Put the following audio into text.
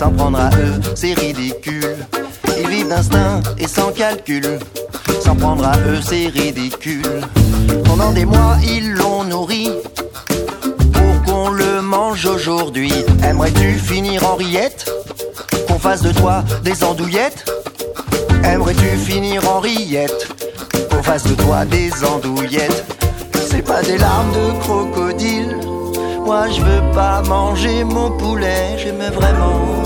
s'en prendre à eux, c'est ridicule. Ils vivent d'instinct et sans calcul. S'en prendre à eux, c'est ridicule. Pendant des mois, ils l'ont nourri pour qu'on le mange aujourd'hui. Aimerais-tu finir en rillettes? Qu'on fasse de toi des andouillettes? Aimerais-tu finir en rillettes? Qu'on fasse de toi des andouillettes? C'est pas des larmes de crocodile. Moi je veux pas manger mon poulet, j'aimais vraiment